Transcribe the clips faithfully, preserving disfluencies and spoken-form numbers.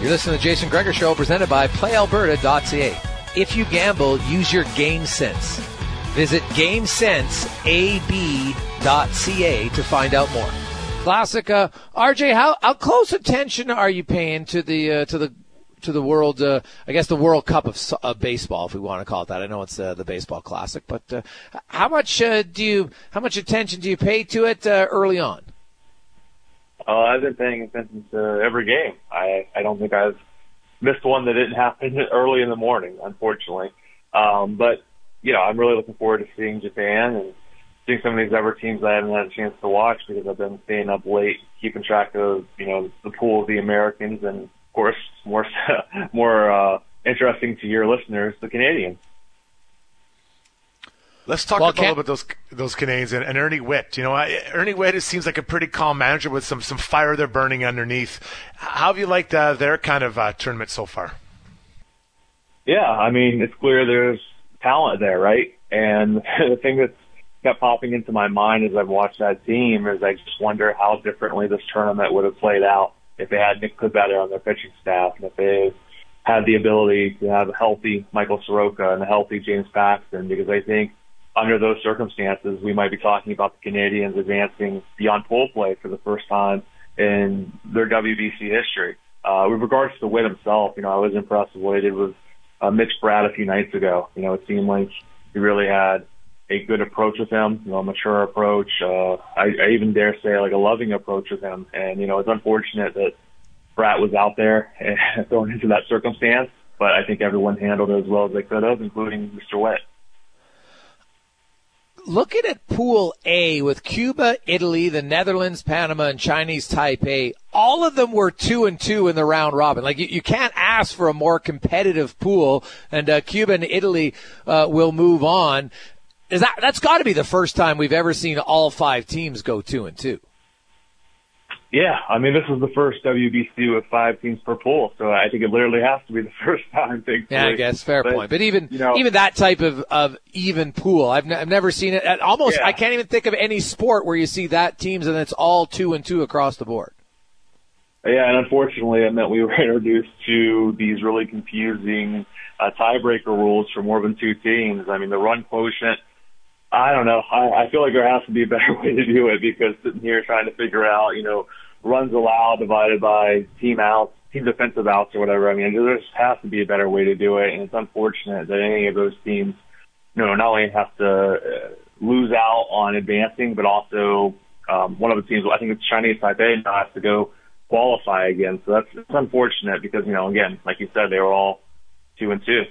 You're listening to the Jason Gregor Show, presented by play alberta dot c a. If you gamble, use your game sense. Visit game sense a b dot c a to find out more. Classic. Uh, R J, how, how close attention are you paying to the uh, to the to the world? Uh, I guess the World Cup of uh, baseball, if we want to call it that. I know it's uh, the baseball classic, but uh, how much uh, do you how much attention do you pay to it uh, early on? Uh, I've been paying attention to every game. I I don't think I've missed one that didn't happen early in the morning, unfortunately. Um, but you know, I'm really looking forward to seeing Japan and seeing some of these other teams I haven't had a chance to watch because I've been staying up late, keeping track of, you know, the pool of the Americans and, of course, more more uh, interesting to your listeners, the Canadians. Let's talk well, about, a little bit those those Canadians and, and Ernie Whitt. You know, I, Ernie Whitt, it seems like a pretty calm manager with some, some fire they're burning underneath. How have you liked uh, their kind of uh, tournament so far? Yeah, I mean, it's clear there's talent there, right? And the thing that's kept popping into my mind as I've watched that team is I just wonder how differently this tournament would have played out if they had Nick Ledbetter on their pitching staff and if they had the ability to have a healthy Michael Soroka and a healthy James Paxton, because I think under those circumstances, we might be talking about the Canadians advancing beyond pool play for the first time in their W B C history. Uh, with regards to Whitt himself, you know, I was impressed with what he did with uh, Mitch Bratt a few nights ago. You know, it seemed like he really had a good approach with him, you know, a mature approach. Uh, I, I even dare say like a loving approach with him. And, you know, it's unfortunate that Bratt was out there and thrown into that circumstance, but I think everyone handled it as well as they could have, including Mister Whitt. Looking at Pool A with Cuba, Italy, the Netherlands, Panama, and Chinese Taipei, all of them were two and two in the round robin. Like you, you can't ask for a more competitive pool, and uh, Cuba and Italy uh, will move on. Is that that's got to be the first time we've ever seen all five teams go two and two? Yeah, I mean, this is the first W B C with five teams per pool, so I think it literally has to be the first time. Thankfully. Yeah, I guess fair but, point. But even you know, even that type of, of even pool, I've, n- I've never seen it. At almost, yeah. I can't even think of any sport where you see that teams and it's all two and two across the board. Yeah, and unfortunately, it meant we were introduced to these really confusing uh, tiebreaker rules for more than two teams. I mean, the run quotient. I don't know. I, I feel like there has to be a better way to do it, because sitting here trying to figure out, you know, runs allowed divided by team outs, team defensive outs or whatever. I mean, there just has to be a better way to do it, and it's unfortunate that any of those teams, you know, not only have to uh, lose out on advancing, but also um, one of the teams, I think it's Chinese Taipei, now has to go qualify again. So that's it's unfortunate because, you know, again, like you said, they were all two and two.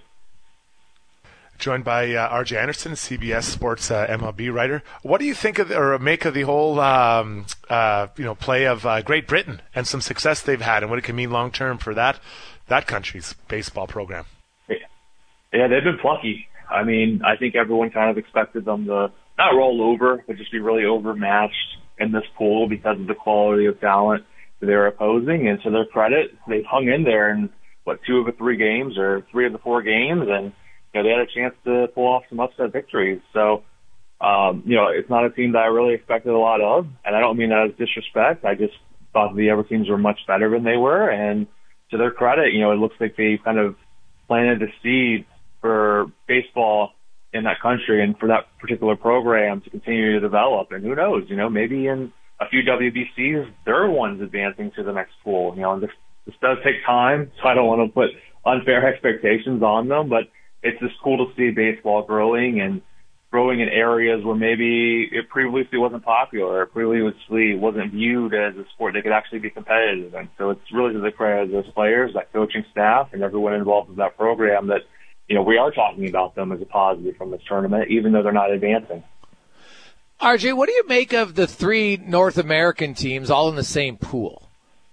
Joined by uh, R J Anderson, C B S Sports uh, M L B writer. What do you think of the, or make of the whole um, uh, you know play of uh, Great Britain and some success they've had, and what it can mean long term for that that country's baseball program? Yeah, they've been plucky. I mean, I think everyone kind of expected them to not roll over, but just be really overmatched in this pool because of the quality of talent they're opposing. And to their credit, they've hung in there in what two of the three games or three of the four games, and you know, they had a chance to pull off some upset victories. So, um, you know, it's not a team that I really expected a lot of, and I don't mean that as disrespect. I just thought the other teams were much better than they were, and to their credit, you know, it looks like they kind of planted the seed for baseball in that country and for that particular program to continue to develop. And who knows, you know, maybe in a few W B Cs, they're ones advancing to the next pool. You know, and this, this does take time, so I don't want to put unfair expectations on them, but it's just cool to see baseball growing and growing in areas where maybe it previously wasn't popular or previously wasn't viewed as a sport they could actually be competitive in. So it's really to the credit of those players, that coaching staff, and everyone involved in that program that, you know, we are talking about them as a positive from this tournament, even though they're not advancing. R J, what do you make of the three North American teams all in the same pool?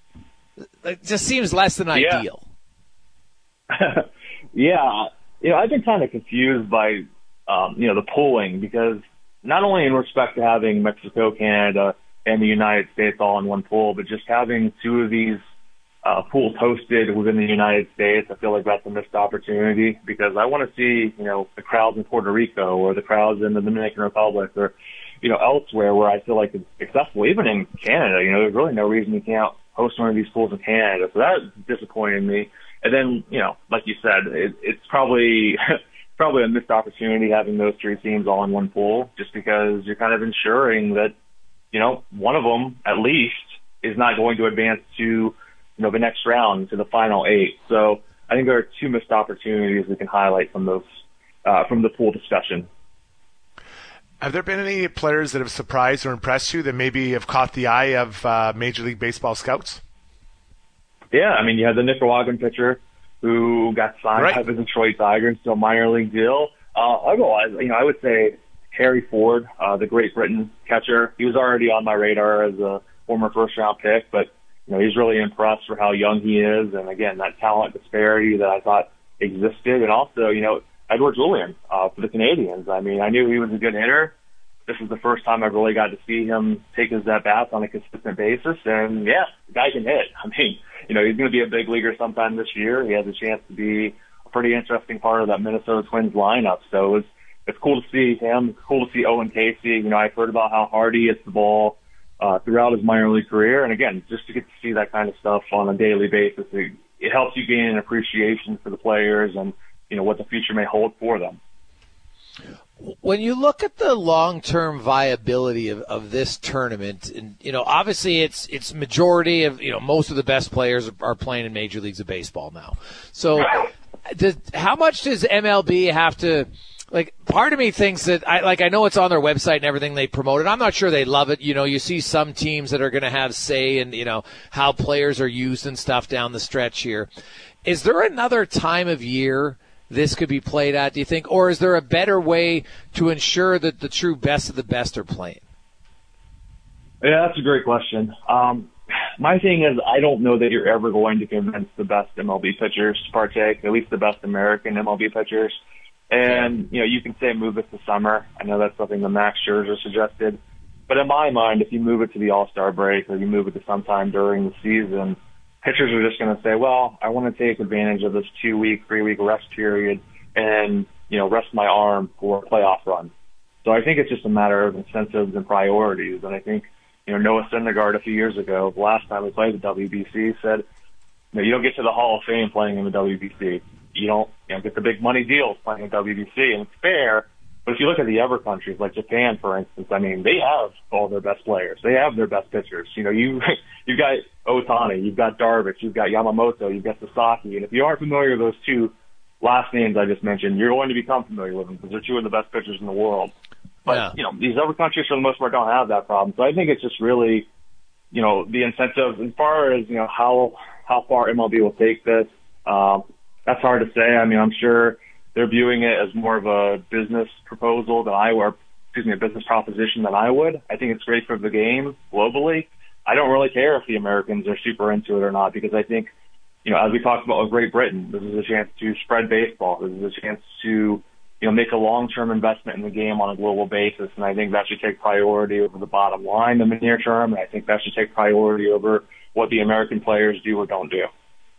It just seems less than yeah. ideal. yeah. You know, I've been kind of confused by, um, you know, the pooling, because not only in respect to having Mexico, Canada, and the United States all in one pool, but just having two of these uh, pools hosted within the United States, I feel like that's a missed opportunity, because I want to see, you know, the crowds in Puerto Rico or the crowds in the Dominican Republic or, you know, elsewhere where I feel like it's accessible. Even in Canada, you know, there's really no reason you can't host one of these pools in Canada. So that disappointed me. And then, you know, like you said, it, it's probably probably a missed opportunity having those three teams all in one pool, just because you're kind of ensuring that, you know, one of them at least is not going to advance to, you know, the next round, to the final eight. So I think there are two missed opportunities we can highlight from those uh, from the pool discussion. Have there been any players that have surprised or impressed you that maybe have caught the eye of uh, Major League Baseball scouts? Yeah, I mean, you had the Nicaraguan pitcher who got signed right. by the Detroit Tigers to a minor league deal. Uh, otherwise, you know, I would say Harry Ford, uh, the Great Britain catcher. He was already on my radar as a former first-round pick, but you know, he's really impressed for how young he is, and again, that talent disparity that I thought existed, and also, you know, Edward Julian uh, for the Canadians. I mean, I knew he was a good hitter. This is the first time I've really got to see him take his at-bats on a consistent basis, and yeah, the guy can hit. I mean, you know, he's going to be a big leaguer sometime this year. He has a chance to be a pretty interesting part of that Minnesota Twins lineup. So it's it's cool to see him. It's cool to see Owen Casey. You know, I've heard about how hard he hits the ball uh, throughout his minor league career, and again, just to get to see that kind of stuff on a daily basis, it, it helps you gain an appreciation for the players and you know what the future may hold for them. When you look at the long-term viability of, of this tournament, and you know, obviously it's it's majority of you know most of the best players are playing in major leagues of baseball now. So, does, how much does M L B have to? Like, part of me thinks that I like I know it's on their website and everything they promote it. I'm not sure they love it. You know, you see some teams that are going to have say in you know how players are used and stuff down the stretch here. Is there another time of year this could be played at, do you think? Or is there a better way to ensure that the true best of the best are playing? Yeah, that's a great question. Um, my thing is, I don't know that you're ever going to convince the best M L B pitchers to partake, at least the best American M L B pitchers. And, you know, you can say move it to summer. I know that's something that Max Scherzer suggested. But in my mind, if you move it to the All-Star break or you move it to sometime during the season, pitchers are just going to say, well, I want to take advantage of this two-week, three-week rest period and, you know, rest my arm for a playoff run. So I think it's just a matter of incentives and priorities. And I think, you know, Noah Syndergaard a few years ago, the last time we played the W B C, said, you know, you don't get to the Hall of Fame playing in the W B C. You don't, you know, get the big money deals playing in the W B C. And it's fair. But if you look at the other countries, like Japan, for instance, I mean, they have all their best players. They have their best pitchers. You know, you, you've got Ohtani, you've got Darvish, you've got Yamamoto, you've got Sasaki. And if you aren't familiar with those two last names I just mentioned, you're going to become familiar with them because they're two of the best pitchers in the world. But, yeah. you know, these other countries, for the most part, don't have that problem. So I think it's just really, you know, the incentives as far as, you know, how, how far M L B will take this. Um, that's hard to say. I mean, I'm sure they're viewing it as more of a business proposal than I would, excuse me, a business proposition than I would. I think it's great for the game globally. I don't really care if the Americans are super into it or not because I think, you know, as we talked about with Great Britain, this is a chance to spread baseball. This is a chance to, you know, make a long-term investment in the game on a global basis, and I think that should take priority over the bottom line in the near term, and I think that should take priority over what the American players do or don't do.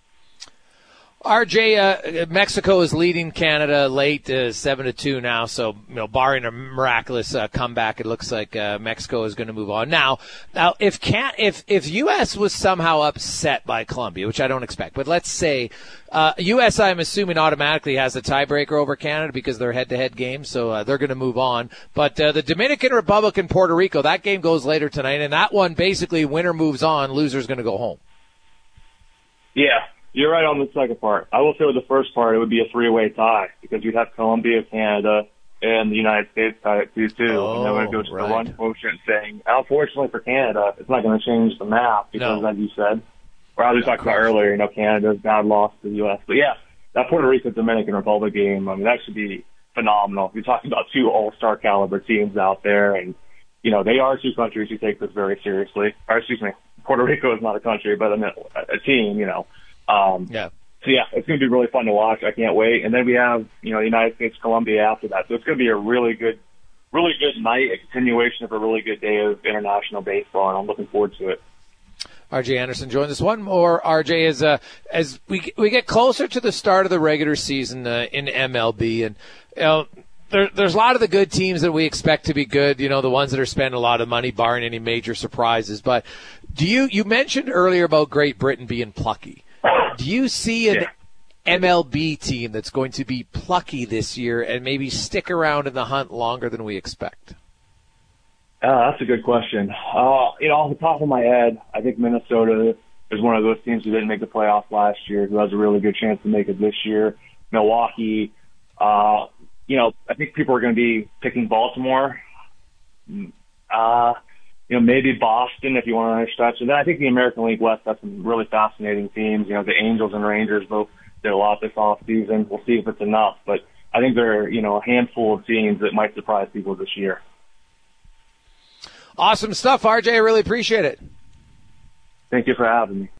R J, uh, Mexico is leading Canada late, uh, seven to two now. So, you know, barring a miraculous uh, comeback, it looks like uh, Mexico is going to move on. Now, now, if can if if U S was somehow upset by Colombia, which I don't expect, but let's say uh, U S, I'm assuming automatically has a tiebreaker over Canada because they're head-to-head games, so uh, they're going to move on. But uh, the Dominican Republic and Puerto Rico, that game goes later tonight, and that one basically winner moves on, loser's going to go home. Yeah. You're right on the second part. I will say with the first part, it would be a three-way tie because you'd have Colombia, Canada, and the United States tie at two two. Oh, and then we'd go to right. the run quotient saying, unfortunately for Canada, it's not going to change the map because, no. as you said, or as we talked about earlier, you know, Canada's bad loss to the U S. But, yeah, that Puerto Rico-Dominican Republic game, I mean, that should be phenomenal. You're talking about two all-star caliber teams out there, and, you know, they are two countries who take this very seriously. Or, excuse me, Puerto Rico is not a country, but a, a team, you know. Um, yeah. So, yeah, it's going to be really fun to watch. I can't wait. And then we have, you know, the United States, Colombia after that. So it's going to be a really good, really good night, a continuation of a really good day of international baseball, and I'm looking forward to it. R J Anderson joins us. One more, R J, is uh, as we we get closer to the start of the regular season uh, in M L B, and you know, there, there's a lot of the good teams that we expect to be good, you know, the ones that are spending a lot of money, barring any major surprises. But Do you you mentioned earlier about Great Britain being plucky? Do you see an Yeah. M L B team that's going to be plucky this year and maybe stick around in the hunt longer than we expect? Uh, that's a good question. Uh, you know, off the top of my head, I think Minnesota is one of those teams who didn't make the playoffs last year, who has a really good chance to make it this year. Milwaukee, uh, you know, I think people are going to be picking Baltimore. Uh, you know, maybe Boston if you want to stretch. And then I think the American League West has some really fascinating teams. You know, the Angels and Rangers both did a lot this offseason. We'll see if it's enough. But I think there are, you know, a handful of teams that might surprise people this year. Awesome stuff, R J. I really appreciate it. Thank you for having me.